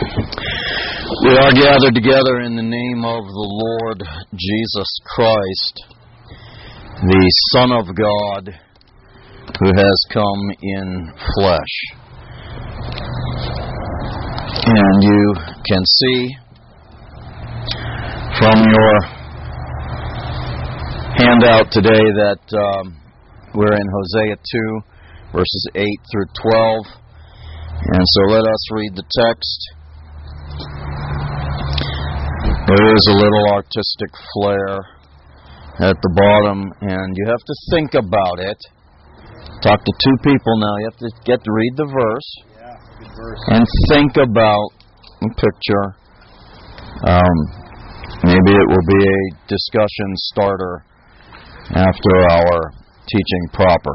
We are gathered together in the name of the Lord Jesus Christ, the Son of God, who has come in flesh. And you can see from your handout today that we're in Hosea 2, verses 8 through 12. And so let us read the text. There is a little artistic flair at the bottom, and you have to think about it. Talk to two people now. You have to get to read the verse, good verse, and think about the picture. Maybe it will be a discussion starter after our teaching proper.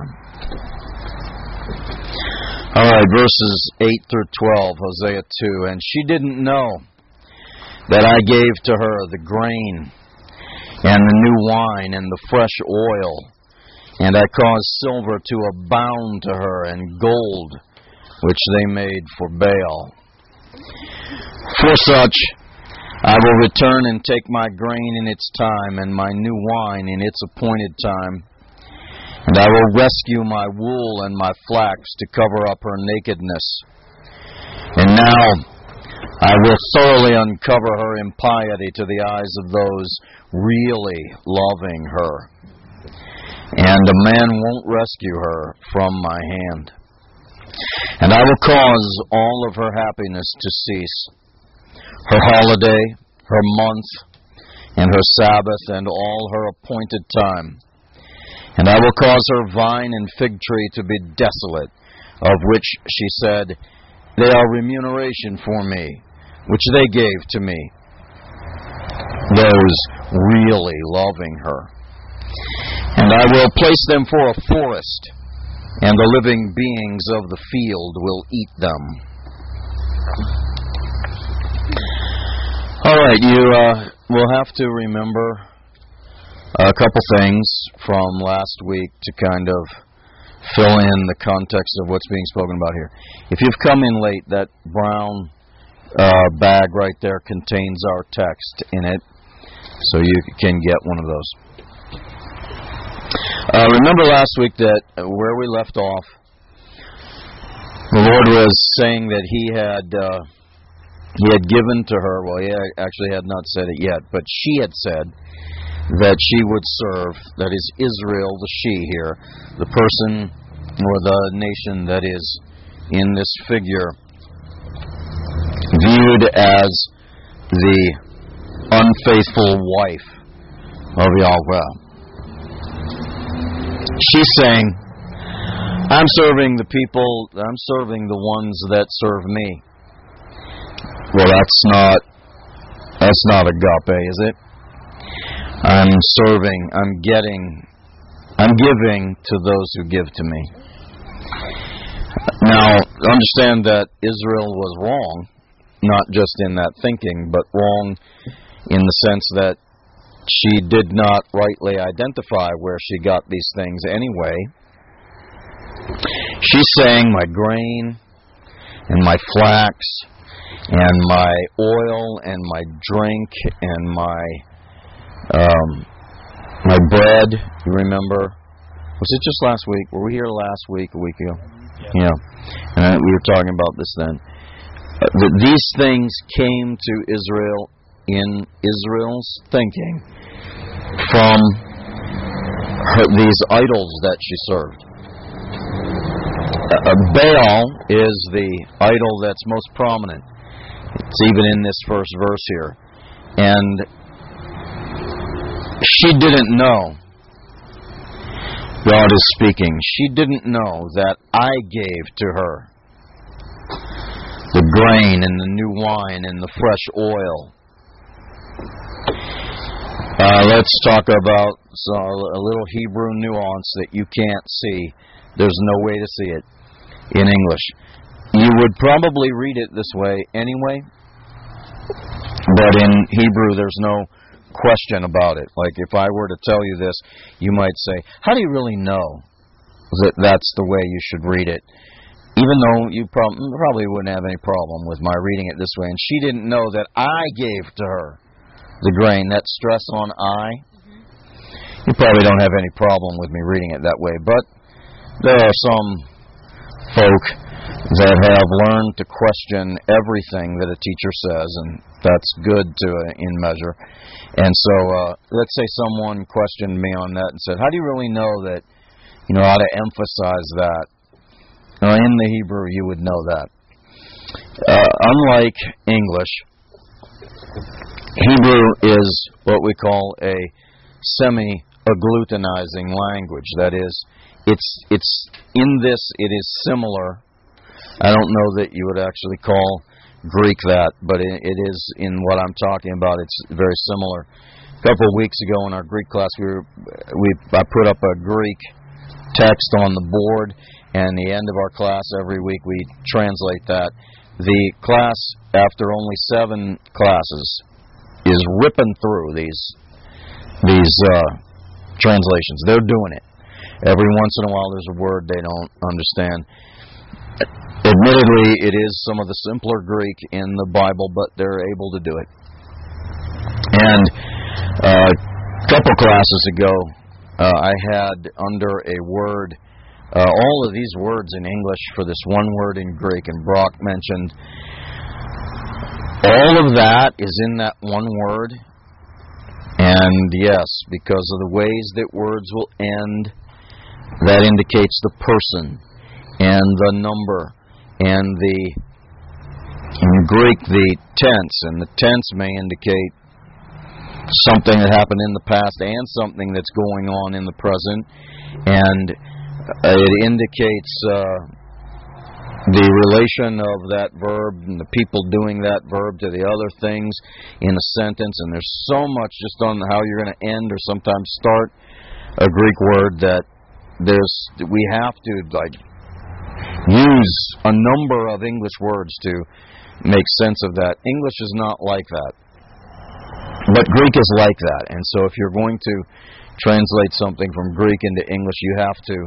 All right, verses 8 through 12, Hosea 2. And she didn't know that I gave to her the grain and the new wine and the fresh oil, and I caused silver to abound to her and gold, which they made for Baal. For such I will return and take my grain in its time and my new wine in its appointed time, and I will rescue my wool and my flax to cover up her nakedness. And now I will thoroughly uncover her impiety to the eyes of those really loving her. And a man won't rescue her from my hand. And I will cause all of her happiness to cease, her holiday, her month, and her Sabbath, and all her appointed time. And I will cause her vine and fig tree to be desolate, of which she said, they are remuneration for me, which they gave to me, those really loving her. And I will place them for a forest, and the living beings of the field will eat them. All right, you will have to remember a couple things from last week to kind of fill in the context of what's being spoken about here. If you've come in late, that brown bag right there contains our text in it, so you can get one of those. Remember last week that where we left off, the Lord was saying that He had given to her, well, He actually had not said it yet, but she had said that she would serve, that is Israel, the she here, the person or the nation that is in this figure, viewed as the unfaithful wife of Yahweh. She's saying, I'm serving the people, I'm serving the ones that serve me. Well, that's not agape, is it? I'm serving, I'm giving to those who give to me. Now, understand that Israel was wrong, not just in that thinking, but wrong in the sense that she did not rightly identify where she got these things anyway. She's saying my grain and my flax and my oil and my drink and my bread, you remember? Was it just last week? Were we here last week, a week ago? Yeah. And we were talking about this then. These things came to Israel in Israel's thinking from these idols that she served. Baal is the idol that's most prominent. It's even in this first verse here. And she didn't know. God is speaking. She didn't know that I gave to her the grain and the new wine and the fresh oil. Let's talk about a little Hebrew nuance that you can't see. There's no way to see it in English. You would probably read it this way anyway, but in Hebrew there's no question about it. Like if I were to tell you this, you might say, how do you really know that that's the way you should read it? even though you probably wouldn't have any problem with my reading it this way, and she didn't know that I gave to her the grain, that stress on I. You probably don't have any problem with me reading it that way, but there are some folk that have learned to question everything that a teacher says, and that's good in measure. And so, let's say someone questioned me on that and said, "How do you really know that, how to emphasize that?" In the Hebrew, you would know that. Unlike English, Hebrew is what we call a semi-agglutinizing language. That is, it's in this, it is similar. I don't know that you would actually call Greek that, but it is in what I'm talking about. It's very similar. A couple of weeks ago in our Greek class, I put up a Greek text on the board, and the end of our class every week we translate that. The class, after only 7 classes, is ripping through these translations. They're doing it. Every once in a while there's a word they don't understand. Admittedly, it is some of the simpler Greek in the Bible, but they're able to do it. And a couple classes ago, I had under a word, all of these words in English for this one word in Greek, and Brock mentioned all of that is in that one word. And yes, because of the ways that words will end, that indicates the person and the number and in Greek, the tense, and the tense may indicate something that happened in the past and something that's going on in the present, and it indicates the relation of that verb and the people doing that verb to the other things in a sentence. And there's so much just on how you're going to end or sometimes start a Greek word that we have to use a number of English words to make sense of that. English is not like that, but Greek is like that. And so if you're going to translate something from Greek into English, you have to.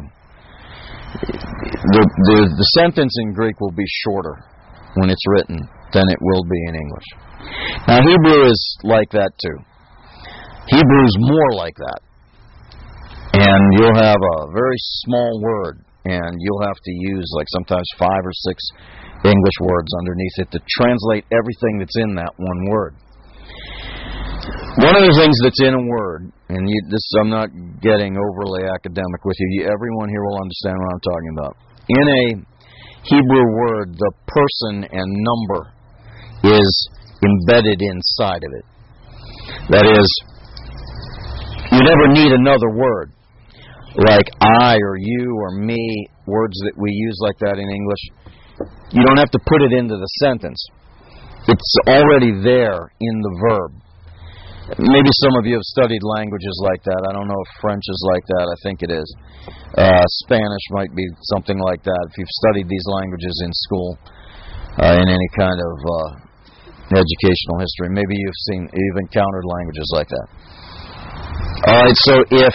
The sentence in Greek will be shorter when it's written than it will be in English. Now, Hebrew is like that too. Hebrew is more like that. And you'll have a very small word, and you'll have to use sometimes 5 or 6 English words underneath it to translate everything that's in that one word. One of the things that's in a word, and I'm not getting overly academic with you. Everyone here will understand what I'm talking about. In a Hebrew word, the person and number is embedded inside of it. That is, you never need another word like I or you or me, words that we use like that in English. You don't have to put it into the sentence. It's already there in the verb. Maybe some of you have studied languages like that. I don't know if French is like that. I think it is. Spanish might be something like that. If you've studied these languages in school, in any kind of educational history, maybe you've encountered languages like that. All right. So if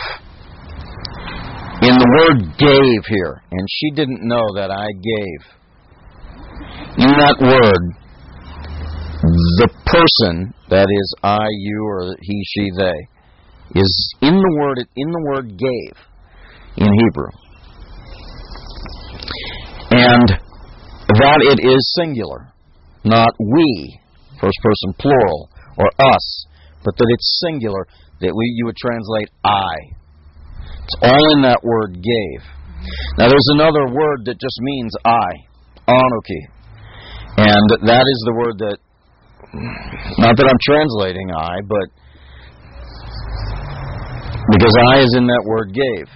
in the word "gave" here, and she didn't know that I gave, in that word, the person, that is I, you, or he, she, they, is in the word "gave" in Hebrew. And that it is singular, not we, first person plural, or us, but that it's singular, that you would translate I. It's all in that word "gave." Now there's another word that just means I, anoki. And that is the word that, not that I'm translating I, but because I is in that word "gave."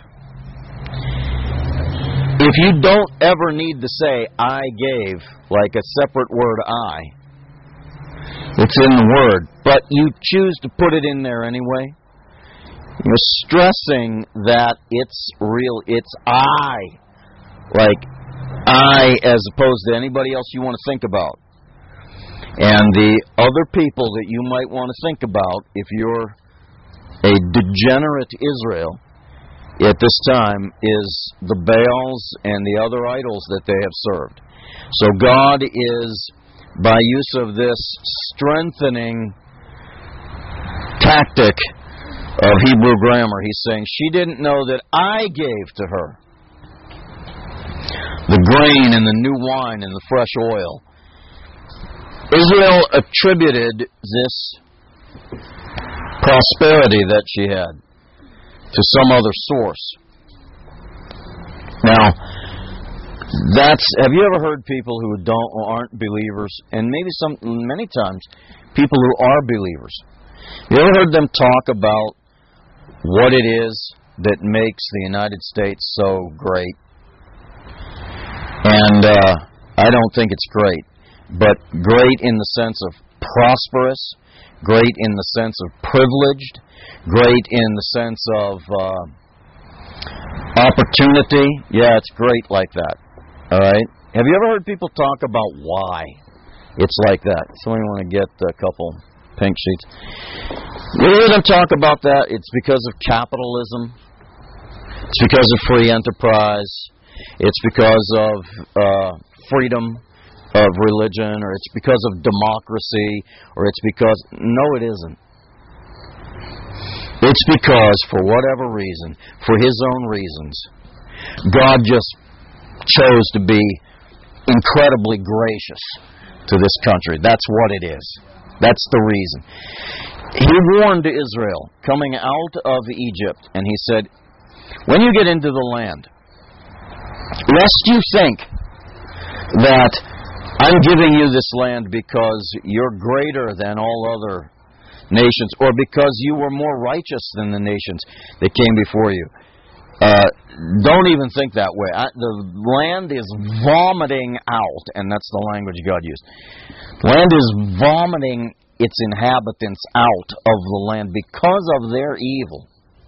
If you don't ever need to say I gave, like a separate word I, it's in the word, but you choose to put it in there anyway, you're stressing that it's real, it's I, like I as opposed to anybody else you want to think about. And the other people that you might want to think about, if you're a degenerate Israel, at this time is the Baals and the other idols that they have served. So God is, by use of this strengthening tactic of Hebrew grammar, He's saying, she didn't know that I gave to her the grain and the new wine and the fresh oil. Israel attributed this prosperity that she had to some other source. Now, have you ever heard people who aren't believers, and many times people who are believers, you ever heard them talk about what it is that makes the United States so great? And I don't think it's great, but great in the sense of prosperous, great in the sense of privileged, great in the sense of opportunity. Yeah, it's great like that. All right? Have you ever heard people talk about why it's like that? Somebody want to get a couple pink sheets? You hear them talk about that? It's because of capitalism. It's because of free enterprise. It's because of freedom of religion, or it's because of democracy, or it's because... No, it isn't. It's because, for whatever reason, for His own reasons, God just chose to be incredibly gracious to this country. That's what it is. That's the reason. He warned Israel coming out of Egypt, and He said, when you get into the land, lest you think that I'm giving you this land because you're greater than all other nations, or because you were more righteous than the nations that came before you. Don't even think that way. The land is vomiting out, and that's the language God used. The land is vomiting its inhabitants out of the land because of their evil.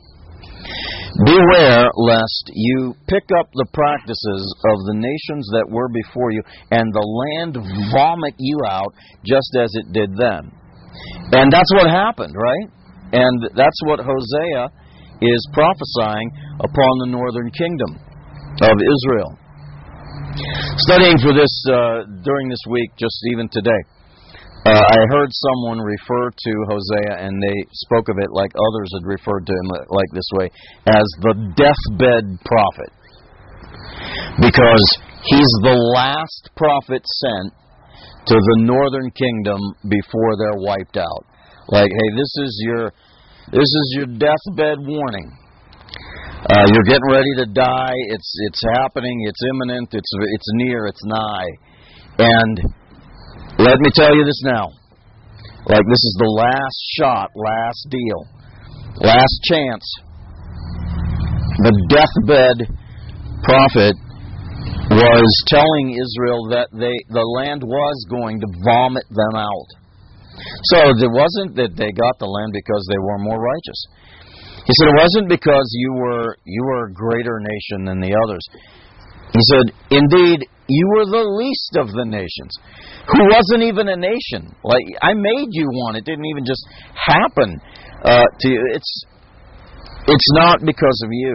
Beware lest you pick up the practices of the nations that were before you, and the land vomit you out just as it did them. And that's what happened, right? And that's what Hosea is prophesying upon the northern kingdom of Israel. Studying for this during this week, just even today, I heard someone refer to Hosea, and they spoke of it like others had referred to him like this way, as the deathbed prophet. Because he's the last prophet sent to the northern kingdom before they're wiped out. Like, hey, this is your deathbed warning. You're getting ready to die. It's happening. It's imminent. It's near. It's nigh. And let me tell you this now. Like, this is the last shot, last deal, last chance. The deathbed prophet was telling Israel that the land was going to vomit them out. So it wasn't that they got the land because they were more righteous. He said it wasn't because you were a greater nation than the others. He said, indeed, you were the least of the nations, who wasn't even a nation. Like, I made you one. It didn't even just happen to you. It's not because of you.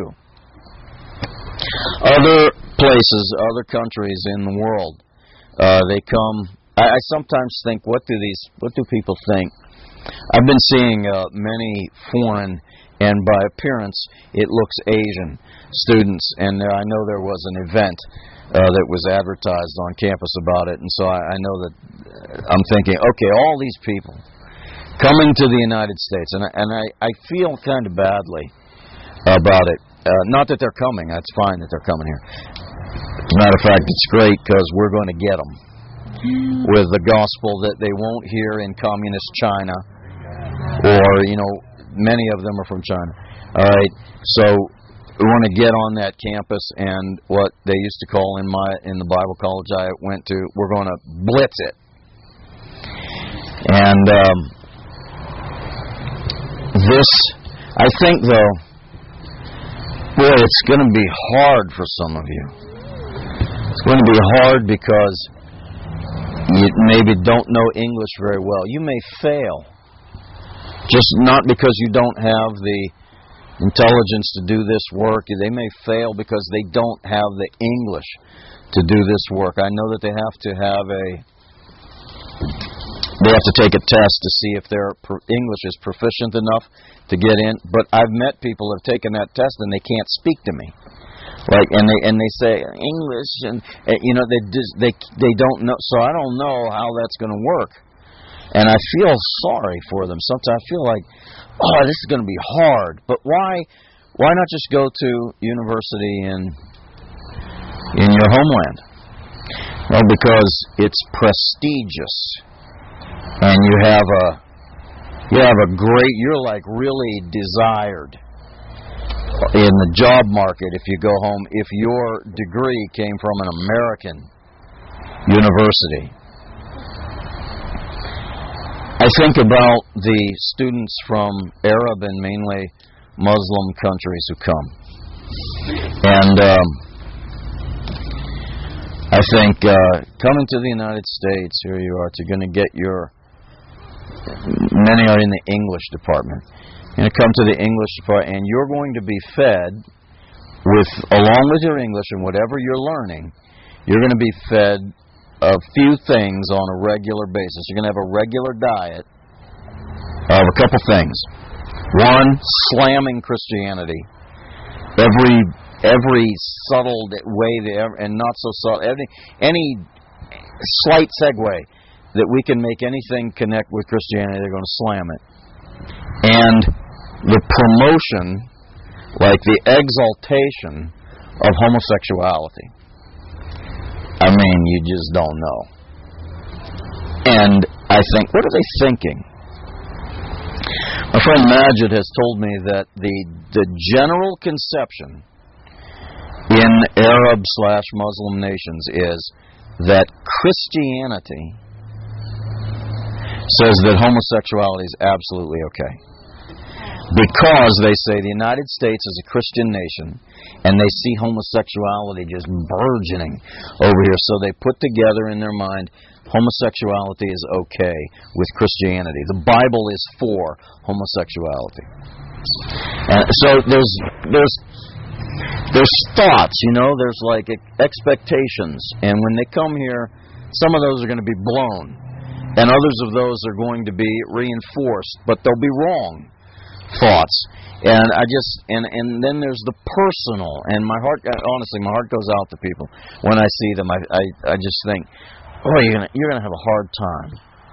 Other places, other countries in the world, they come. I sometimes think, what do people think? I've been seeing many foreign, and by appearance, it looks Asian students, and I know there was an event that was advertised on campus about it, and so I know that I'm thinking, okay, all these people coming to the United States, and I feel kind of badly about it. Not that they're coming, that's fine that they're coming here. As a matter of fact, it's great because we're going to get them with the gospel that they won't hear in communist China, or, many of them are from China. All right, so we want to get on that campus, and what they used to call in the Bible college I went to, we're going to blitz it. And this, I think, though, boy, it's going to be hard for some of you. It's going to be hard because you maybe don't know English very well. You may fail. Just not because you don't have the intelligence to do this work. They may fail because they don't have the English to do this work. I know that they have to take a test to see if their English is proficient enough to get in. But I've met people who have taken that test and they can't speak to me. Like, and they say English, and they don't know. So I don't know how that's going to work. And I feel sorry for them. Sometimes I feel like, oh, this is going to be hard. But why not just go to university in your homeland? Well, because it's prestigious, and you're like really desired in the job market if you go home, if your degree came from an American university. I think about the students from Arab and mainly Muslim countries who come. And I think coming to the United States, here you are, you're going to get many are in the English department. You're going to come to the English department, and you're going to be fed along with your English and whatever you're learning, you're going to be fed a few things on a regular basis. You're going to have a regular diet of a couple things. One, slamming Christianity. Every subtle way, and not so subtle, any slight segue that we can make anything connect with Christianity, they're going to slam it. And the promotion, like the exaltation of homosexuality. I mean, you just don't know. And I think, what are they thinking? My friend Majid has told me that the general conception in Arab/Muslim nations is that Christianity says that homosexuality is absolutely okay. Because they say the United States is a Christian nation, and they see homosexuality just burgeoning over here. So they put together in their mind, homosexuality is okay with Christianity. The Bible is for homosexuality. And so there's thoughts, there's like expectations. And when they come here, some of those are going to be blown. And others of those are going to be reinforced, but they'll be wrong thoughts. And and then there's the personal. And my heart, honestly, my heart goes out to people when I see them. I just think, oh, you're gonna have a hard time.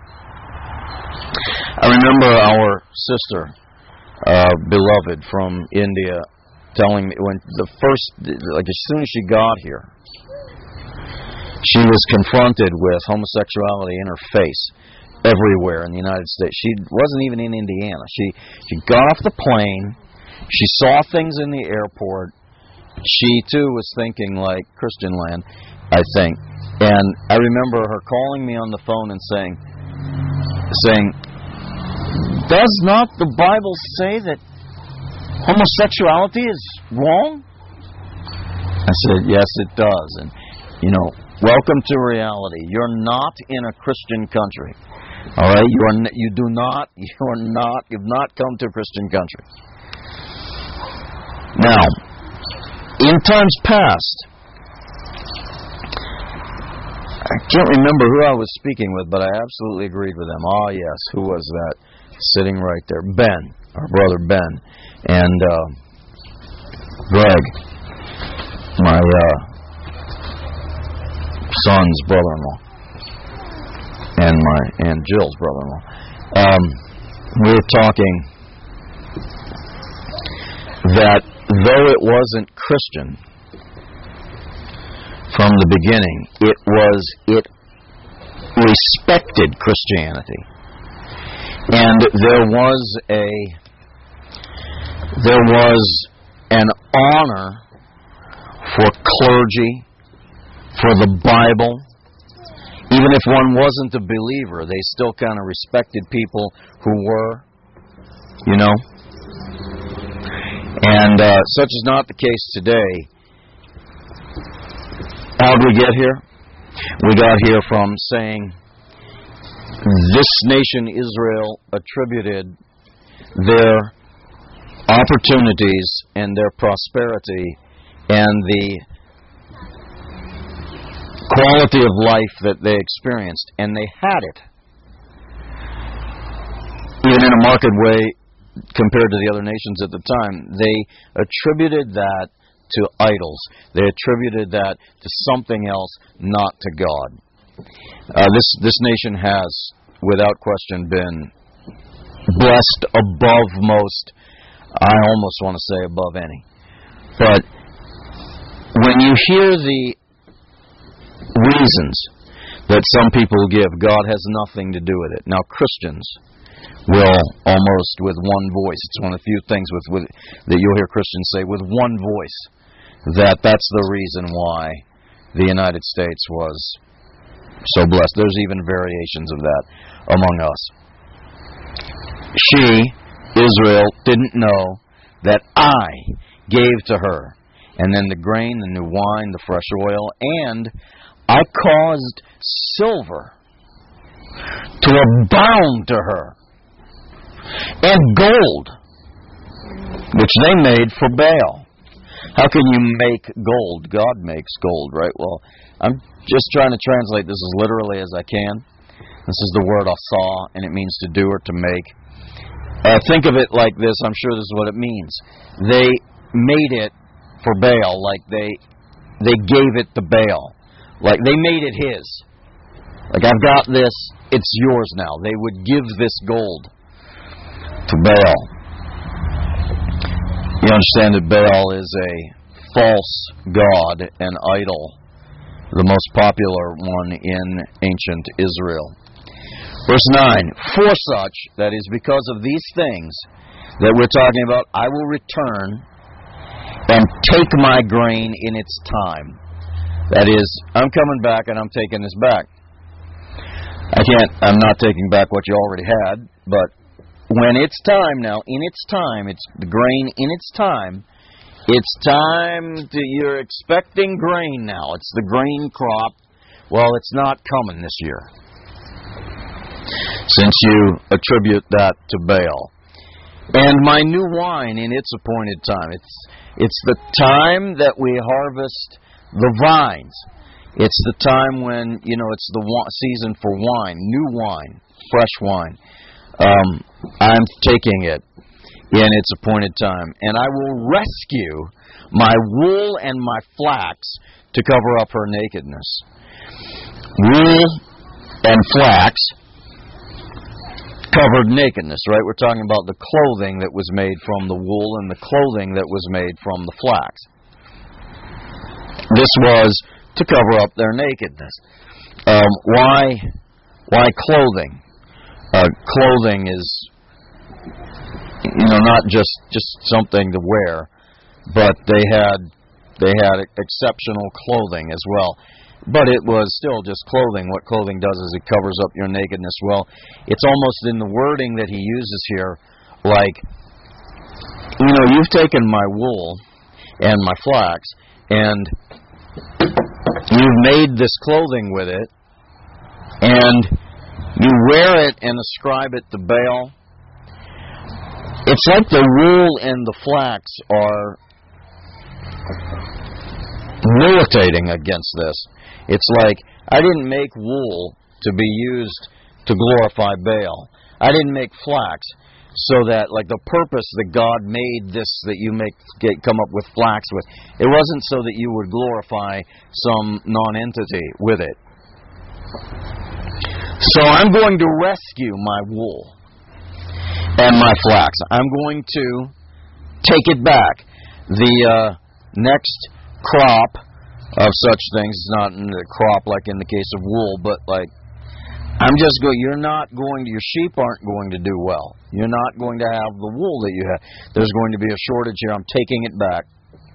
I remember our sister, beloved from India, telling me when as soon as she got here, she was confronted with homosexuality in her face everywhere in the United States. She wasn't even in Indiana. She got off the plane. She saw things in the airport. She, too, was thinking like Christian land, I think. And I remember her calling me on the phone and saying, does not the Bible say that homosexuality is wrong? I said, yes, it does. And, welcome to reality. You're not in a Christian country. All right? You've not come to a Christian country. Now, in times past, I can't remember who I was speaking with, but I absolutely agreed with them. Oh, yes, who was that? Sitting right there. Ben, our brother Ben, and Greg, my son's brother-in-law, and Jill's brother-in-law. We were talking that though it wasn't Christian from the beginning, it respected Christianity, and there was an honor for clergy, for the Bible. Even if one wasn't a believer, they still kind of respected people who were, And such is not the case today. How did we get here? We got here from saying this nation Israel attributed their opportunities and their prosperity and the quality of life that they experienced, and they had it. Even in a marked way compared to the other nations at the time, they attributed that to idols. They attributed that to something else, not to God. This nation has, without question, been blessed above most. I almost want to say above any. But when you hear the reasons that some people give, God has nothing to do with it. Now, Christians will almost with one voice. It's one of the few things that you'll hear Christians say with one voice that's the reason why the United States was so blessed. There's even variations of that among us. She, Israel, didn't know that I gave to her, and then the grain, the new wine, the fresh oil, and I caused silver to abound to her, and gold, which they made for Baal. How can you make gold? God makes gold, right? Well, I'm just trying to translate this as literally as I can. This is the word asah, and it means to do or to make. Think of it like this. I'm sure this is what it means. They made it for Baal, like they gave it to Baal. Like they made it his. Like, I've got this, it's yours now. They would give this gold to Baal. You understand that Baal is a false god, an idol, the most popular one in ancient Israel. Verse 9, for such, that is because of these things that we're talking about, I will return and take my grain in its time. That is, I'm coming back and I'm taking this back. I'm not taking back what you already had, but when it's time now, in its time, it's the grain in its time, it's time you're expecting grain now. It's the grain crop. Well, it's not coming this year, since you attribute that to Baal. And my new wine in its appointed time. It's the time that we harvest the vines. It's the time when, it's the season for wine, new wine, fresh wine. I'm taking it in its appointed time, and I will rescue my wool and my flax to cover up her nakedness. Wool and flax covered nakedness, right? We're talking about the clothing that was made from the wool and the clothing that was made from the flax. This was to cover up their nakedness. Why clothing? Clothing is, not just something to wear, but they had exceptional clothing as well. But it was still just clothing. What clothing does is it covers up your nakedness. Well, it's almost in the wording that he uses here, like, you've taken my wool and my flax, and you've made this clothing with it, and you wear it and ascribe it to Baal. It's like the wool and the flax are militating against this. It's like, I didn't make wool to be used to glorify Baal. I didn't make flax so that, like, the purpose that God made this, that you come up with flax with, it wasn't so that you would glorify some non-entity with it. So I'm going to rescue my wool and my flax. I'm going to take it back. The next crop of such things is not a crop like in the case of wool, but like, your sheep aren't going to do well. You're not going to have the wool that you have. There's going to be a shortage here. I'm taking it back.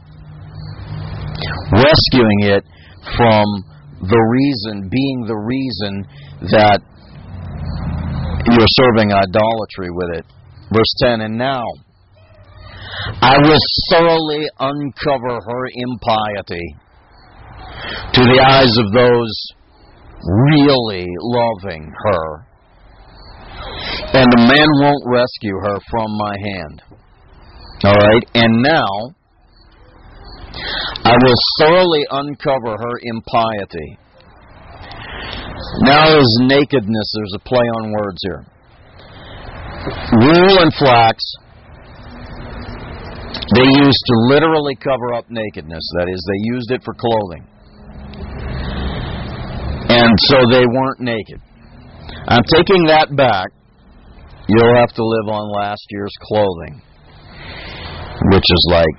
Rescuing it from being the reason that you're serving idolatry with it. Verse 10, and now I will thoroughly uncover her impiety to the eyes of those really loving her, and the man won't rescue her from my hand. All right? And now, I will thoroughly uncover her impiety. Now there's nakedness. There's a play on words here. Wool and flax, they used to literally cover up nakedness. That is, they used it for clothing. And so they weren't naked. I'm taking that back. You'll have to live on last year's clothing, which is like,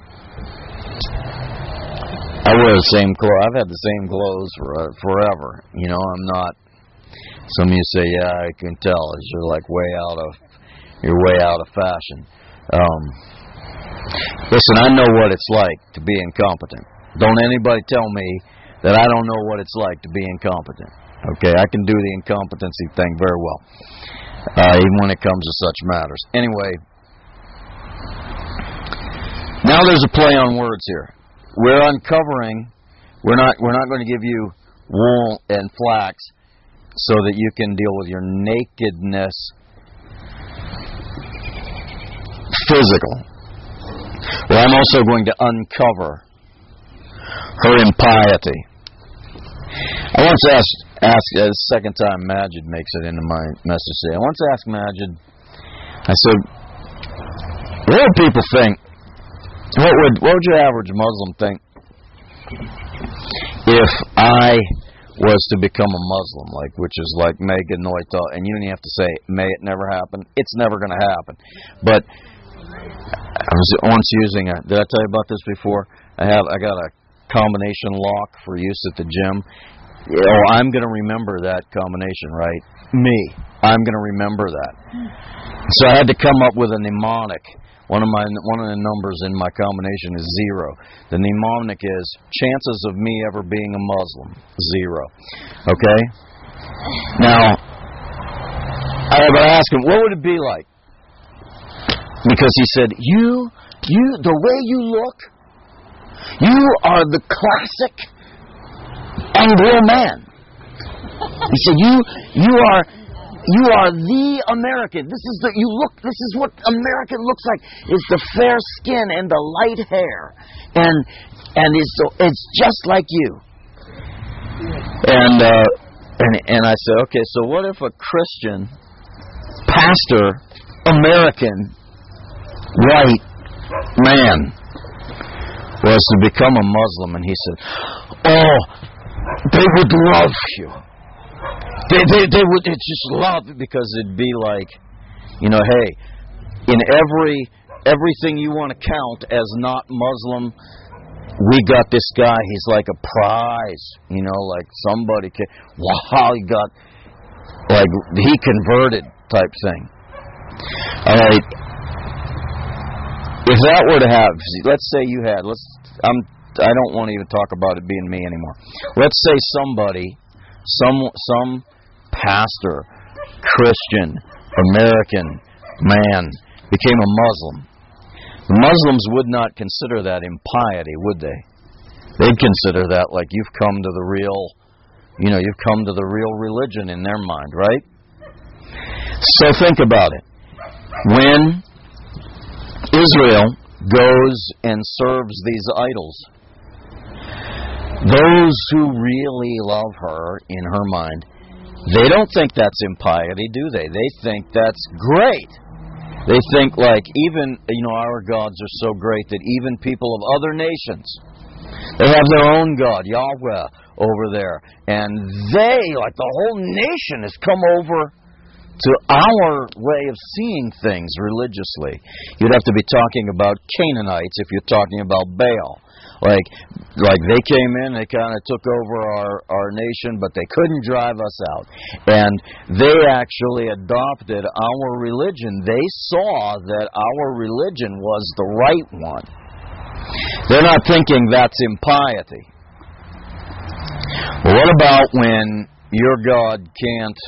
I wear the same clothes. I've had the same clothes for forever. You know, I'm not. Some of you say, "Yeah, I can tell." You're like way out of fashion. Listen, I know what it's like to be incompetent. Don't anybody tell me that I don't know what it's like to be incompetent. Okay, I can do the incompetency thing very well, even when it comes to such matters. Anyway, now there's a play on words here. We're uncovering. We're not going to give you wool and flax so that you can deal with your nakedness, physical. Well, I'm also going to uncover her impiety. I once asked the second time Majid makes it into my message today. I once asked Majid, I said, what would people think? What would your average Muslim think if I was to become a Muslim, which is like Mega Noita, and you don't even have to say, may it never happen. It's never going to happen. But I was once using did I tell you about this before? I got a combination lock for use at the gym. Oh, I'm going to remember that combination, right? I'm going to remember that. So I had to come up with a mnemonic. One of the numbers in my combination is 0. The mnemonic is chances of me ever being a Muslim, 0. Okay? Now, I would ask him, what would it be like? Because he said, you, the way you look, you are the classic Anglo man. He said, you are the American. This is what American looks like. It's the fair skin and the light hair, and it's just like you. And I said, okay, so what if a Christian pastor, American, white man was to become a Muslim? And he said, oh, they would love you. They would just love it, because it'd be like, hey, in everything you want to count as not Muslim, we got this guy. He's like a prize, like somebody can. Wow, he got he converted type thing. All right. If that were to have, let's say you had, I don't want to even talk about it being me anymore. Let's say somebody, some pastor, Christian, American man became a Muslim. The Muslims would not consider that impiety, would they? They'd consider that like you've come to the real religion in their mind, right? So think about it. When Israel goes and serves these idols, those who really love her, in her mind, they don't think that's impiety, do they? They think that's great. They think even, our gods are so great that even people of other nations, they have their own God, Yahweh, over there. And they, the whole nation, has come over to our way of seeing things religiously. You'd have to be talking about Canaanites if you're talking about Baal. Like they came in, they kind of took over our nation, but they couldn't drive us out. And they actually adopted our religion. They saw that our religion was the right one. They're not thinking that's impiety. Well, what about when your God can't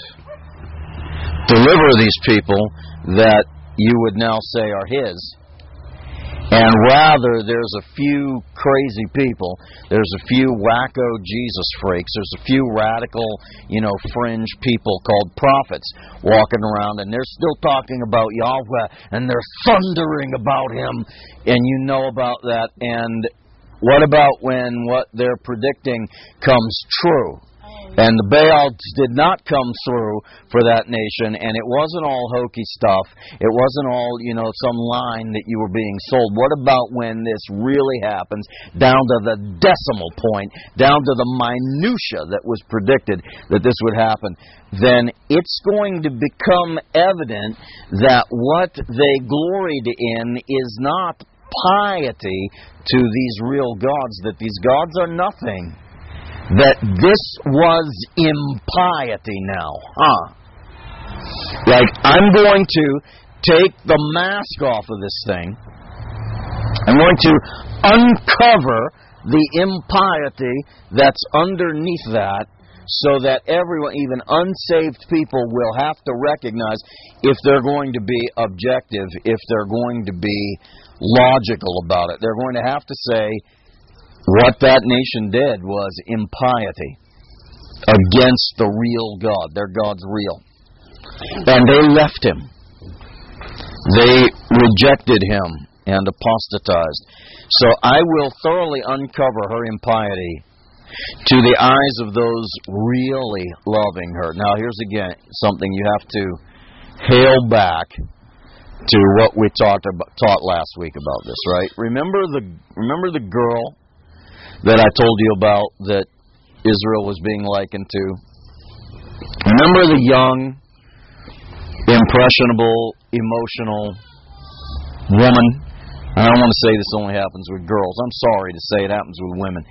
deliver these people that you would now say are His, And rather, there's a few crazy people, there's a few wacko Jesus freaks, there's a few radical, fringe people called prophets walking around, and they're still talking about Yahweh, and they're thundering about Him, and you know about that. And what about when what they're predicting comes true? And the Baals did not come through for that nation, and it wasn't all hokey stuff. It wasn't all, some line that you were being sold. What about when this really happens, down to the decimal point, down to the minutia that was predicted that this would happen? Then it's going to become evident that what they gloried in is not piety to these real gods, that these gods are nothing. That this was impiety now. Like, I'm going to take the mask off of this thing. I'm going to uncover the impiety that's underneath that, so that everyone, even unsaved people, will have to recognize, if they're going to be objective, if they're going to be logical about it, they're going to have to say, what that nation did was impiety against the real God. Their God's real. And they left Him. They rejected Him and apostatized. So I will thoroughly uncover her impiety to the eyes of those really loving her. Now here's again something you have to hail back to what we taught last week about this, right? Remember the girl that I told you about that Israel was being likened to? Remember the young, impressionable, emotional woman? I don't want to say this only happens with girls. I'm sorry to say it happens with women.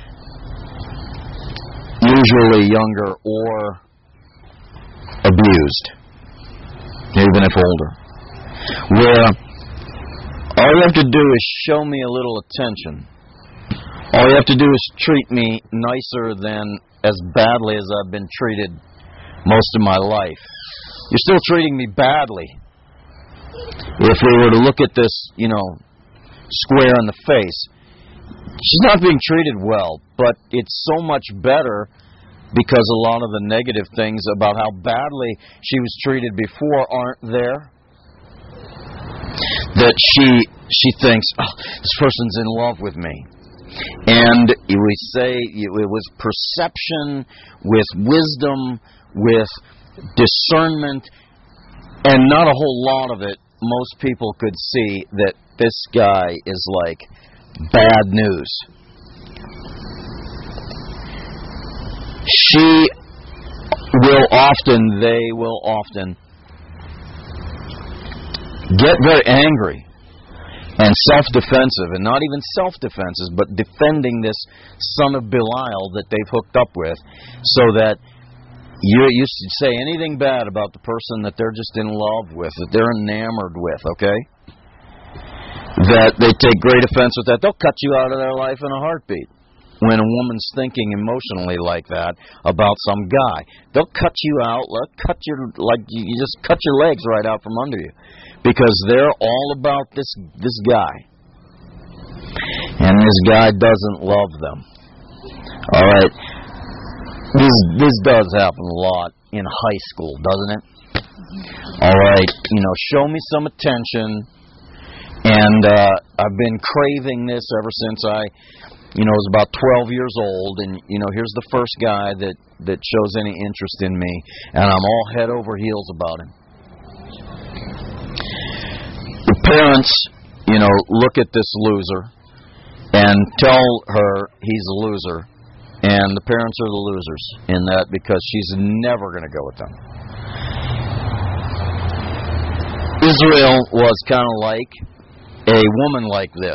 Usually younger or abused, even if older. Where all you have to do is show me a little attention. All you have to do is treat me nicer than as badly as I've been treated most of my life. You're still treating me badly. If we were to look at this, square in the face, she's not being treated well, but it's so much better because a lot of the negative things about how badly she was treated before aren't there. That she thinks, this person's in love with me. And we say it was perception with wisdom, with discernment, and not a whole lot of it. Most people could see that this guy is like bad news. They will often get very angry and self-defensive, and not even self-defenses, but defending this son of Belial that they've hooked up with, so that you say anything bad about the person that they're just in love with, that they're enamored with, okay? That they take great offense with that. They'll cut you out of their life in a heartbeat. When a woman's thinking emotionally like that about some guy, they'll cut you out, you just cut your legs right out from under you, because they're all about this guy, and this guy doesn't love them. All right, this does happen a lot in high school, doesn't it? All right, show me some attention, and I've been craving this ever since I was about 12 years old, and, here's the first guy that shows any interest in me, and I'm all head over heels about him. The parents, look at this loser and tell her he's a loser, and the parents are the losers in that, because she's never going to go with them. Israel was kind of like a woman like this.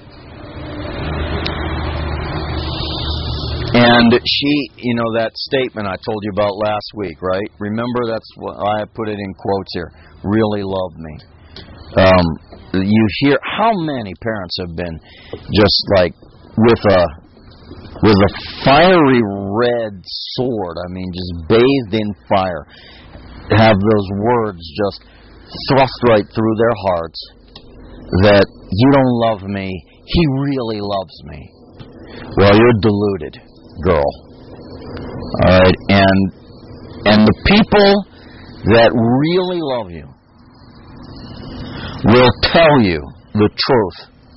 And she, that statement I told you about last week, right? Remember, that's what I put it in quotes here. Really loved me. You hear how many parents have been just like with a fiery red sword. I mean, just bathed in fire. Have those words just thrust right through their hearts. that you don't love me, he really loves me. Well, you're deluded, girl. All right, and the people that really love you will tell you the truth.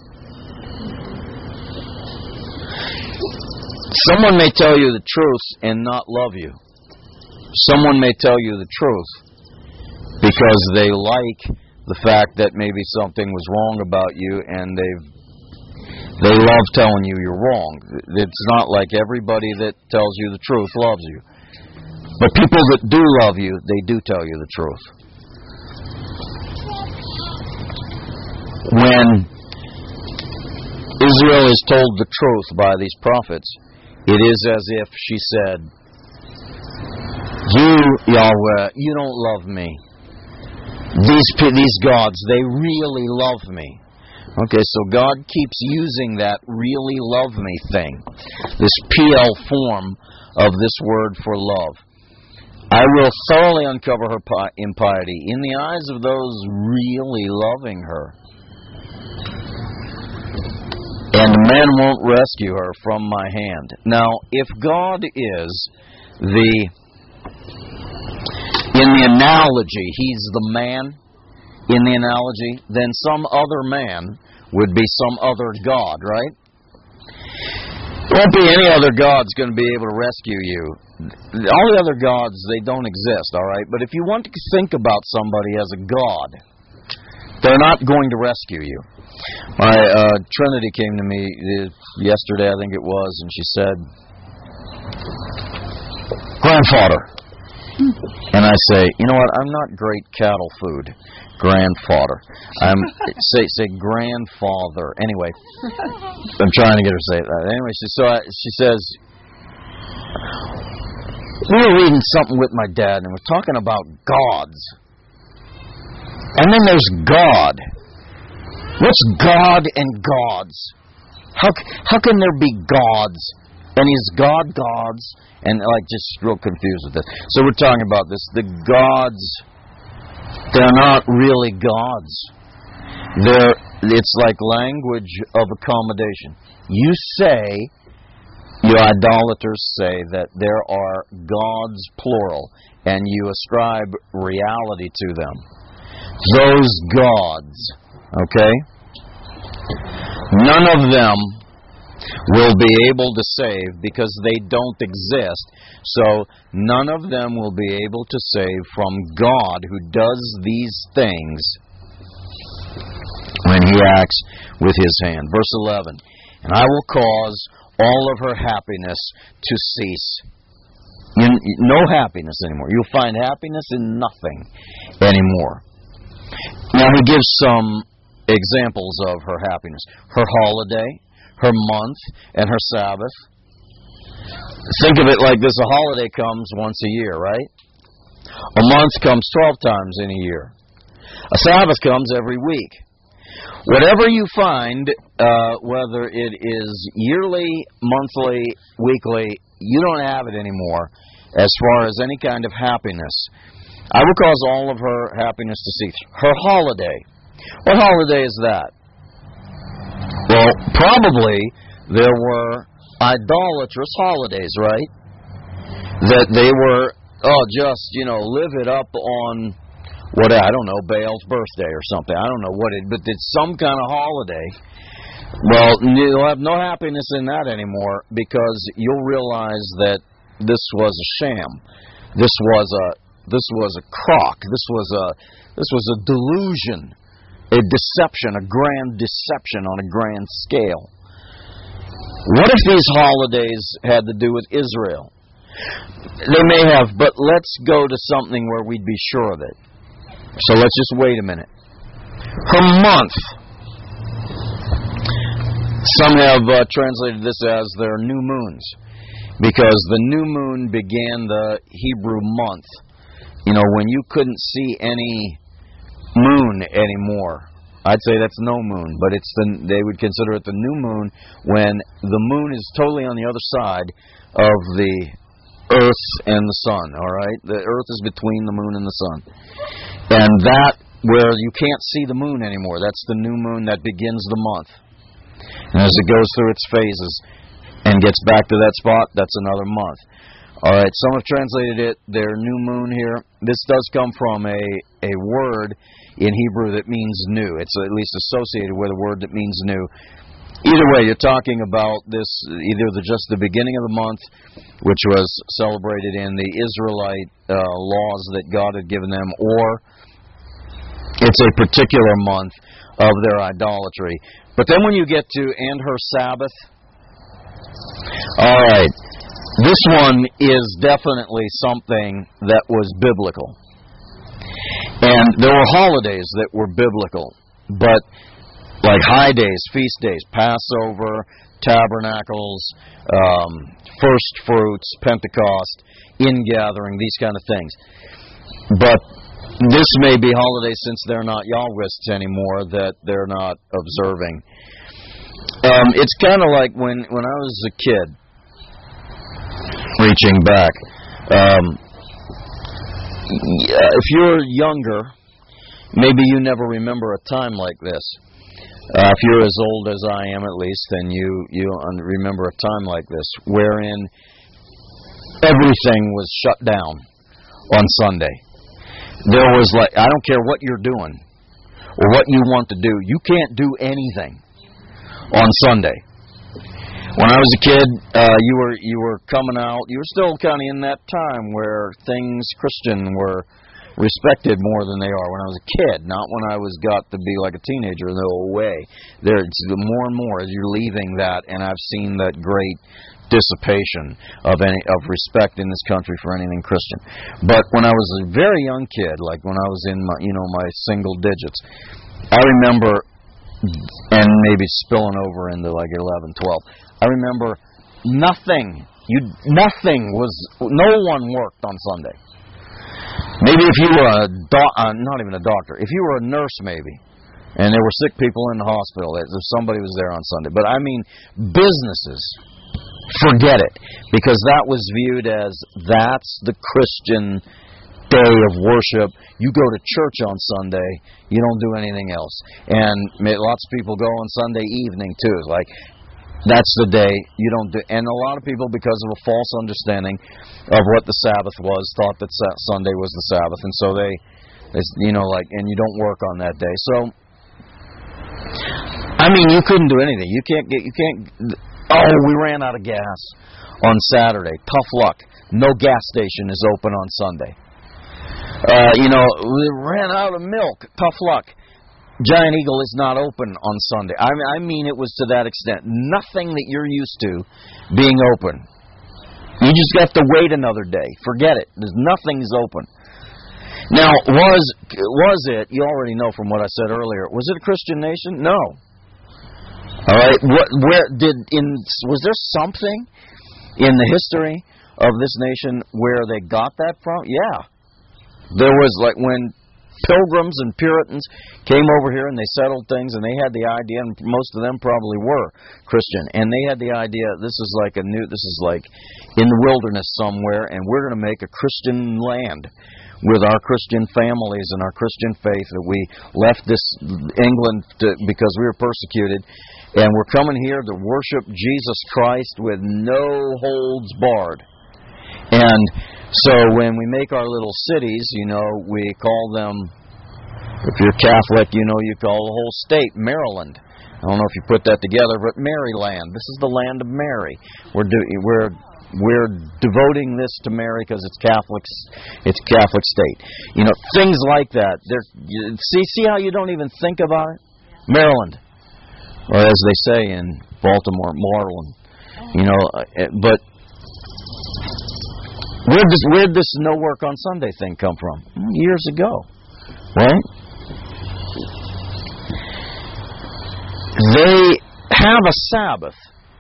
Someone may tell you the truth and not love you. Someone may tell you the truth because they like the fact that maybe something was wrong about you and they love telling you you're wrong. It's not like everybody that tells you the truth loves you. But people that do love you, they do tell you the truth. When Israel is told the truth by these prophets, it is as if she said, you, Yahweh, you don't love me. These gods, they really love me. Okay, so God keeps using that really love me thing, this PL form of this word for love. I will thoroughly uncover her impiety in the eyes of those really loving her. And man won't rescue her from my hand. Now, if God is in the analogy, he's the man in the analogy, then some other man would be some other god, right? There won't be any other gods going to be able to rescue you. All the other gods, they don't exist, all right? But if you want to think about somebody as a god, they're not going to rescue you. Trinity came to me yesterday, I think it was, and she said, grandfather. And I say, you know what, I'm not great cattle food. Grandfather. Say grandfather. Anyway, I'm trying to get her to say that. Anyway, she says, we were reading something with my dad, and we're talking about gods. And then there's God. What's God and gods? How can there be gods? And is God gods? And just real confused with this. So we're talking about this. The gods, they're not really gods. It's like language of accommodation. You idolaters say that there are gods, plural, and you ascribe reality to them. Those gods, okay? None of them will be able to save because they don't exist. So none of them will be able to save from God who does these things when he acts with his hand. Verse 11, and I will cause all of her happiness to cease. No happiness anymore. You'll find happiness in nothing anymore. Now he gives some examples of her happiness. Her holiday, her month, and her Sabbath. Think of it like this. A holiday comes once a year, right? A month comes 12 times in a year. A Sabbath comes every week. Whatever you find, whether it is yearly, monthly, weekly, you don't have it anymore as far as any kind of happiness. I will cause all of her happiness to cease. Her holiday. What holiday is that? Well, probably there were idolatrous holidays, right? That they were, live it up on, I don't know, Baal's birthday or something. I don't know but it's some kind of holiday. Well, you'll have no happiness in that anymore because you'll realize that this was a sham. This was a crock. This was a delusion. A deception, a grand deception on a grand scale. What if these holidays had to do with Israel? They may have, but let's go to something where we'd be sure of it. So let's just wait a minute. Her month. Some have translated this as their new moons, because the new moon began the Hebrew month. When you couldn't see any moon anymore. I'd say that's no moon, but they would consider it the new moon when the moon is totally on the other side of the earth and the sun, all right? The earth is between the moon and the sun. And that where you can't see the moon anymore. That's the new moon that begins the month. And as it goes through its phases and gets back to that spot, that's another month. All right, some have translated it, their new moon here. This does come from a word in Hebrew that means new. It's at least associated with a word that means new. Either way, you're talking about this, either just the beginning of the month, which was celebrated in the Israelite laws that God had given them, or it's a particular month of their idolatry. But then when you get to and her Sabbath, all right, this one is definitely something that was biblical. And there were holidays that were biblical, but like high days, feast days, Passover, Tabernacles, First Fruits, Pentecost, Ingathering, these kind of things. But this may be holidays, since they're not Yahwists anymore, that they're not observing. It's kind of like when I was a kid, reaching back. If you're younger, maybe you never remember a time like this. If you're as old as I am, at least, then you remember a time like this, wherein everything was shut down on Sunday. There was I don't care what you're doing or what you want to do, you can't do anything on Sunday. When I was a kid, you were coming out. You were still kind of in that time where things Christian were respected more than they are. When I was a kid, not when I got to be like a teenager. No way. It's more and more as you're leaving that, and I've seen that great dissipation of respect in this country for anything Christian. But when I was a very young kid, like when I was in my single digits, I remember, and maybe spilling over into like 11, 12. I remember no one worked on Sunday. Maybe if you were not even a doctor, if you were a nurse maybe, and there were sick people in the hospital, somebody was there on Sunday. But I mean, businesses, forget it, because that was viewed as that's the Christian day of worship. You go to church on Sunday, you don't do anything else. And lots of people go on Sunday evening too. Like, that's the day you don't do. And a lot of people, because of a false understanding of what the Sabbath was, thought that Sunday was the Sabbath, and so they and you don't work on that day. So, I mean, you couldn't do anything. You can't. Oh, we ran out of gas on Saturday. Tough luck. No gas station is open on Sunday. We ran out of milk. Tough luck. Giant Eagle is not open on Sunday. I mean, it was to that extent. Nothing that you're used to being open. You just have to wait another day. Forget it. Nothing's open. Now, was it? You already know from what I said earlier. Was it a Christian nation? No. All right. Was there something in the history of this nation where they got that from? Yeah. There was, like, when Pilgrims and Puritans came over here and they settled things, and they had the idea, and most of them probably were Christian, and they had the idea, this is like in the wilderness somewhere, and we're going to make a Christian land with our Christian families and our Christian faith, that we left England because we were persecuted, and we're coming here to worship Jesus Christ with no holds barred. And so when we make our little cities, we call them, if you're Catholic, you call the whole state Maryland. I don't know if you put that together, but Maryland. This is the land of Mary. We're devoting this to Mary because it's Catholic. It's Catholic state. Things like that. See how you don't even think about it? Maryland, or as they say in Baltimore, Maryland. But where did this no work on Sunday thing come from? Years ago, right? They have a Sabbath.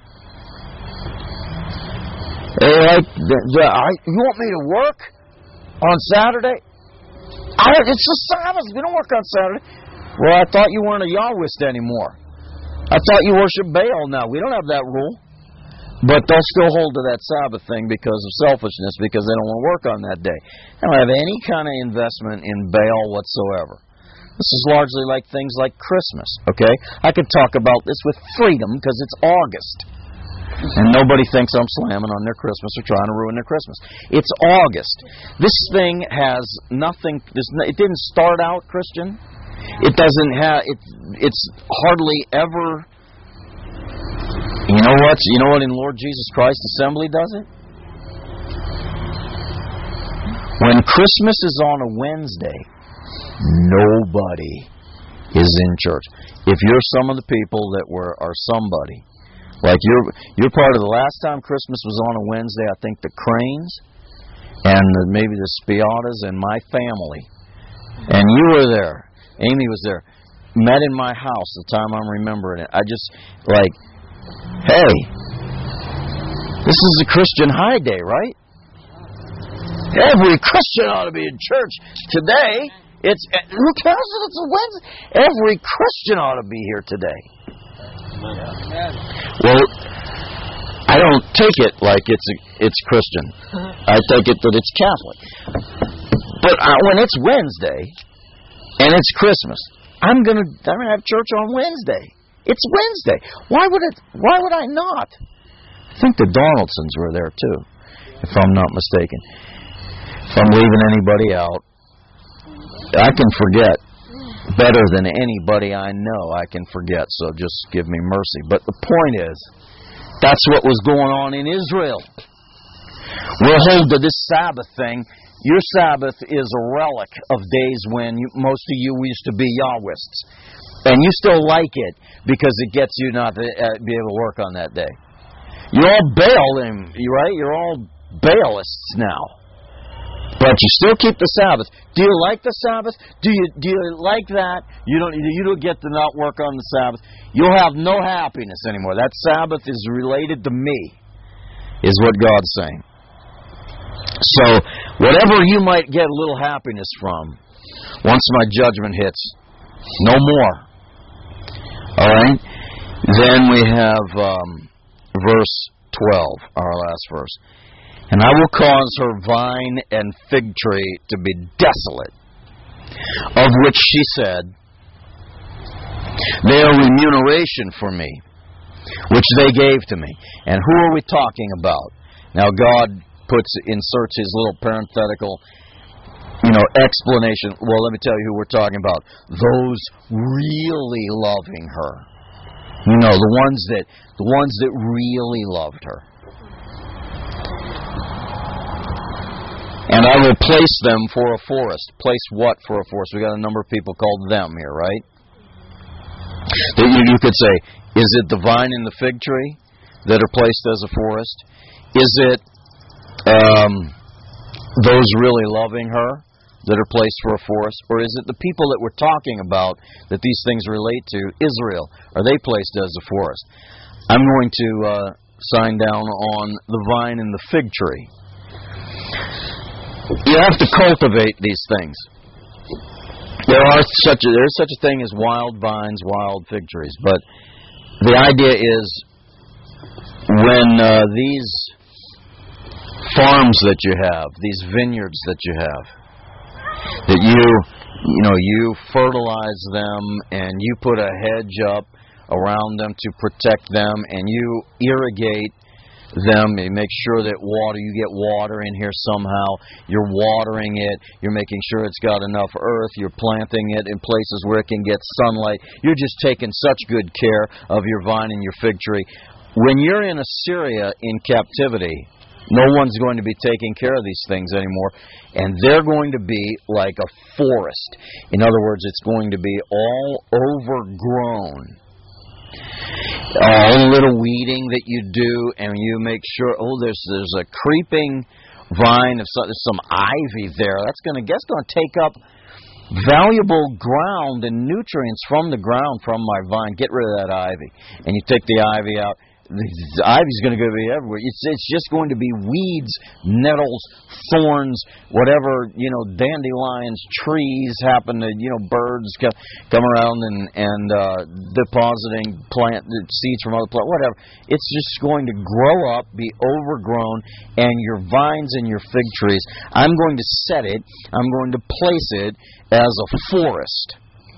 You want me to work on Saturday? It's the Sabbath. We don't work on Saturday. Well, I thought you weren't a Yahwist anymore. I thought you worship Baal now. We don't have that rule. But they'll still hold to that Sabbath thing because of selfishness, because they don't want to work on that day. They don't have any kind of investment in Baal whatsoever. This is largely like things like Christmas, okay? I could talk about this with freedom because it's August. And nobody thinks I'm slamming on their Christmas or trying to ruin their Christmas. It's August. This thing has nothing, it didn't start out Christian. It doesn't have, it's hardly ever, you know what in Lord Jesus Christ Assembly does it? When Christmas is on a Wednesday, nobody is in church. If you're some of the people that are somebody, like you're part of the last time Christmas was on a Wednesday, I think the Cranes and maybe the Spiatas and my family, and you were there. Amy was there. Met in my house the time I'm remembering it. I just hey, this is a Christian high day, right? Every Christian ought to be in church today. Who cares if it's a Wednesday? Every Christian ought to be here today. Well, I don't take it like it's Christian. I take it that it's Catholic. But when it's Wednesday and it's Christmas, I'm gonna have church on Wednesday. It's Wednesday. Why would I not? I think the Donaldsons were there too, if I'm not mistaken. If I'm leaving anybody out, I can forget better than anybody I know. I can forget, so just give me mercy. But the point is, that's what was going on in Israel. We'll hold to this Sabbath thing. Your Sabbath is a relic of days when most of you used to be Yahwists. And you still like it because it gets you not to be able to work on that day. You're all Baalim, right? You're all Baalists now. But you still keep the Sabbath. Do you like the Sabbath? Do you like that? You don't get to not work on the Sabbath. You'll have no happiness anymore. That Sabbath is related to me, is what God's saying. So, whatever you might get a little happiness from, once my judgment hits, no more. All right? Then we have verse 12, our last verse. And I will cause her vine and fig tree to be desolate, of which she said, they are remuneration for me, which they gave to me. And who are we talking about? Now God inserts his little parenthetical, explanation. Well, let me tell you who we're talking about. Those really loving her. The ones that really loved her. And I will place them for a forest. Place what for a forest? We got a number of people called them here, right? You could say, is it the vine and the fig tree that are placed as a forest? Is it those really loving her that are placed for a forest? Or is it the people that we're talking about that these things relate to, Israel? Are they placed as a forest? I'm going to sign down on the vine and the fig tree. You have to cultivate these things. There's such a thing as wild vines, wild fig trees. But the idea is when these farms that you have, these vineyards that you have, that you fertilize them and you put a hedge up around them to protect them and you irrigate them, you make sure that you get water in here somehow, you're watering it, you're making sure it's got enough earth, you're planting it in places where it can get sunlight, you're just taking such good care of your vine and your fig tree. When you're in Assyria in captivity, no one's going to be taking care of these things anymore, and they're going to be like a forest. In other words, it's going to be all overgrown. All the little weeding that you do, and you make sure, there's a creeping vine, there's some ivy there. That's going to take up valuable ground and nutrients from the ground, from my vine. Get rid of that ivy. And you take the ivy out. The ivy's going to go everywhere. It's just going to be weeds, nettles, thorns, whatever, dandelions, trees happen to, birds come around and depositing seeds from other plants, whatever. It's just going to grow up, be overgrown, and your vines and your fig trees, I'm going to set it, I'm going to place it as a forest.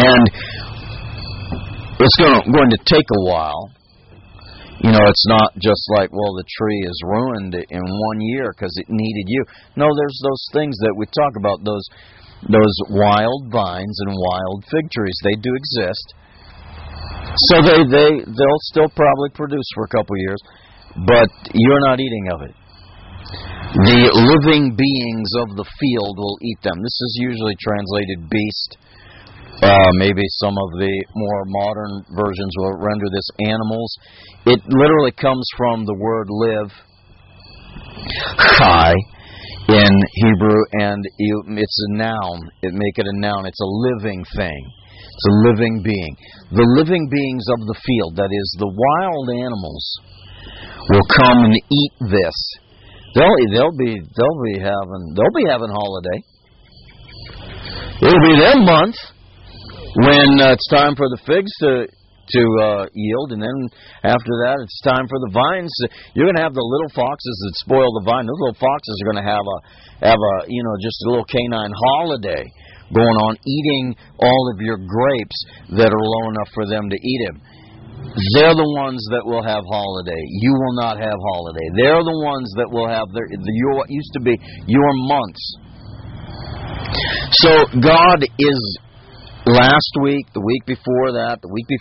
And it's going to take a while. You know, it's not just like, well, the tree is ruined in 1 year because it needed you. No, there's those things that we talk about, those wild vines and wild fig trees. They do exist. So they'll still probably produce for a couple of years, but you're not eating of it. The living beings of the field will eat them. This is usually translated beast. Maybe some of the more modern versions will render this animals. It literally comes from the word live, chai, in Hebrew, and it's a noun. Make it a noun. It's a living thing. It's a living being. The living beings of the field, that is, the wild animals, will come and eat this. They'll be having holiday. It'll be their month when it's time for the figs to yield, and then after that it's time for the vines. You're going to have the little foxes that spoil the vine. Those little foxes are going to have a just a little canine holiday going on, eating all of your grapes that are low enough for them to eat them. They're the ones that will have holiday. You will not have holiday. They're the ones that will have what used to be your months. So God is, last week, the week before that,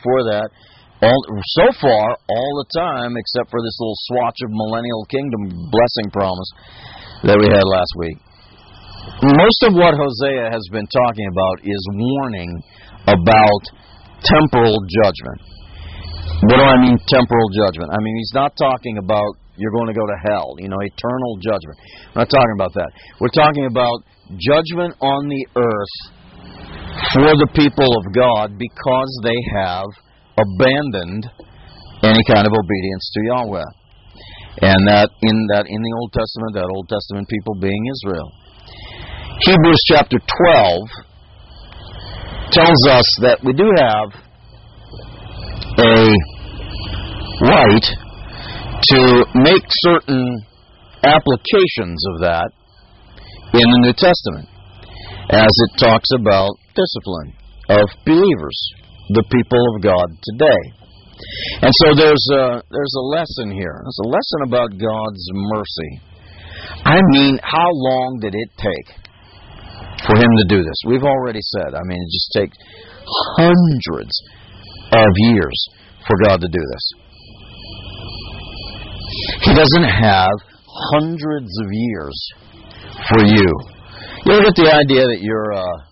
so far, all the time, except for this little swatch of millennial kingdom blessing promise that we had last week. Most of what Hosea has been talking about is warning about temporal judgment. What do I mean, temporal judgment? I mean, he's not talking about you're going to go to hell, eternal judgment. We're not talking about that. We're talking about judgment on the earth for the people of God because they have abandoned any kind of obedience to Yahweh. And that in the Old Testament, that Old Testament people being Israel. Hebrews chapter 12 tells us that we do have a right to make certain applications of that in the New Testament, as it talks about discipline of believers, the people of God today. And so there's a lesson here. There's a lesson about God's mercy. I mean, how long did it take for Him to do this? We've already said, it just takes hundreds of years for God to do this. He doesn't have hundreds of years for you. You ever get the idea that you're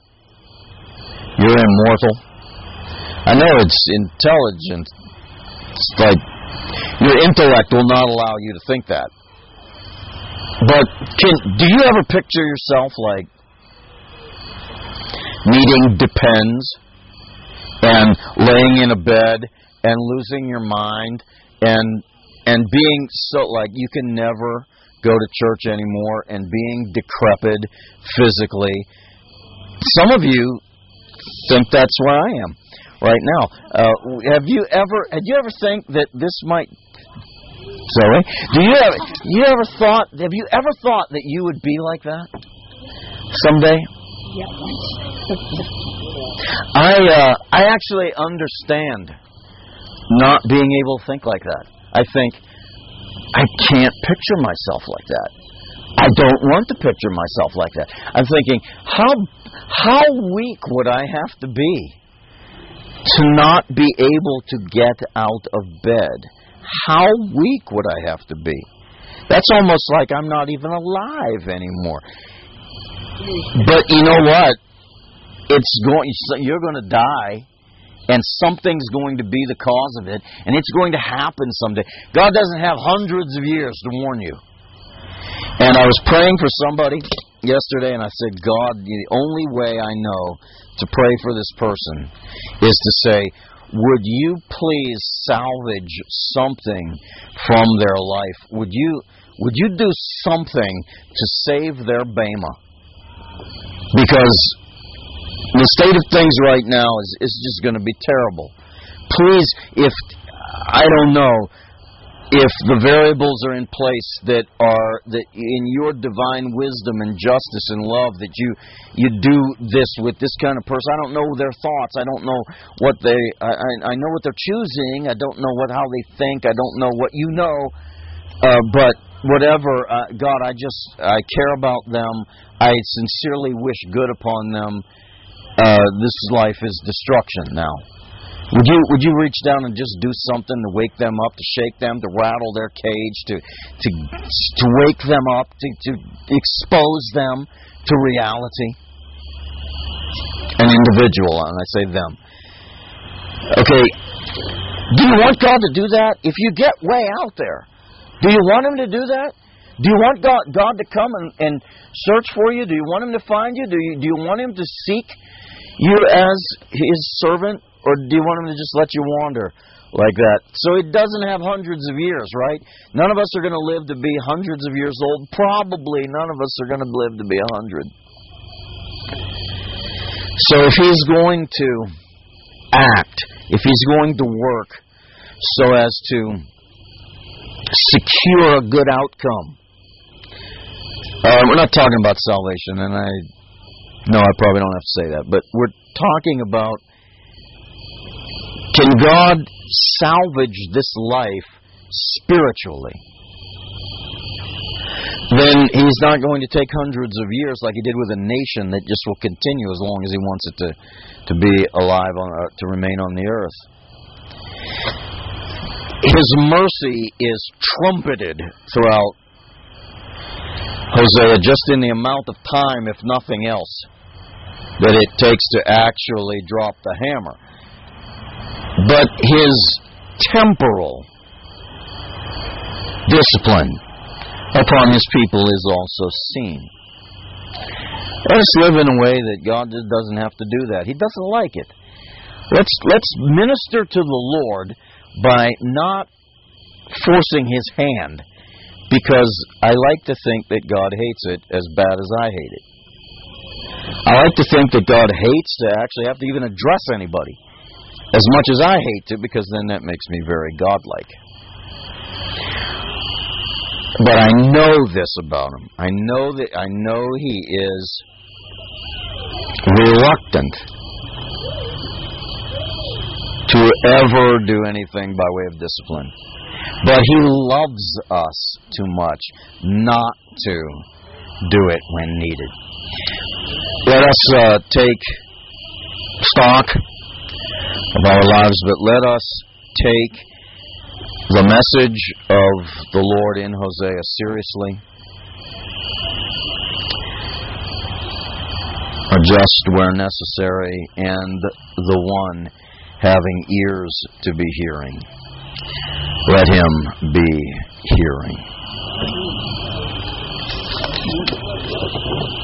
immortal? I know it's intelligent. It's like your intellect will not allow you to think that. But do you ever picture yourself like needing Depends and laying in a bed and losing your mind and being so like you can never go to church anymore and being decrepit physically? Some of you think that's where I am right now. Have you ever think that this might? Zoe, have you ever thought that you would be like that someday? I actually understand not being able to think like that. I think I can't picture myself like that. I don't want to picture myself like that. I'm thinking, how weak would I have to be to not be able to get out of bed? How weak would I have to be? That's almost like I'm not even alive anymore. But you know what? You're going to die, and something's going to be the cause of it, and it's going to happen someday. God doesn't have hundreds of years to warn you. And I was praying for somebody yesterday, and I said, God, the only way I know to pray for this person is to say, would you please salvage something from their life? Would you do something to save their Bema? Because the state of things right now is just going to be terrible. Please, if if the variables are in place that in your divine wisdom and justice and love that you do this with this kind of person. I don't know their thoughts. I don't know what I know what they're choosing. I don't know how they think. I don't know what you know. But whatever, God, I care about them. I sincerely wish good upon them. This life is destruction now. Would you reach down and just do something to wake them up, to shake them, to rattle their cage, to wake them up, to expose them to reality? An individual, and I say them. Okay, do you want God to do that? If you get way out there, do you want Him to do that? Do you want God to come and search for you? Do you want Him to find you? Do you want Him to seek you as His servant? Or do you want Him to just let you wander like that? So it doesn't have hundreds of years, right? None of us are going to live to be hundreds of years old. Probably none of us are going to live to be 100. So if He's going to act, if He's going to work so as to secure a good outcome, we're not talking about salvation, and I probably don't have to say that, but we're talking about, can God salvage this life spiritually? Then He's not going to take hundreds of years like He did with a nation that just will continue as long as He wants it to be alive, to remain on the earth. His mercy is trumpeted throughout Hosea, just in the amount of time, if nothing else, that it takes to actually drop the hammer. But His temporal discipline upon His people is also seen. Let us live in a way that God just doesn't have to do that. He doesn't like it. Let's minister to the Lord by not forcing His hand, because I like to think that God hates it as bad as I hate it. I like to think that God hates to actually have to even address anybody as much as I hate to, because then that makes me very godlike. But I know this about Him. I know He is reluctant to ever do anything by way of discipline. But He loves us too much not to do it when needed. Let us take stock of our lives, but let us take the message of the Lord in Hosea seriously. Adjust where necessary, and the one having ears to be hearing, let him be hearing.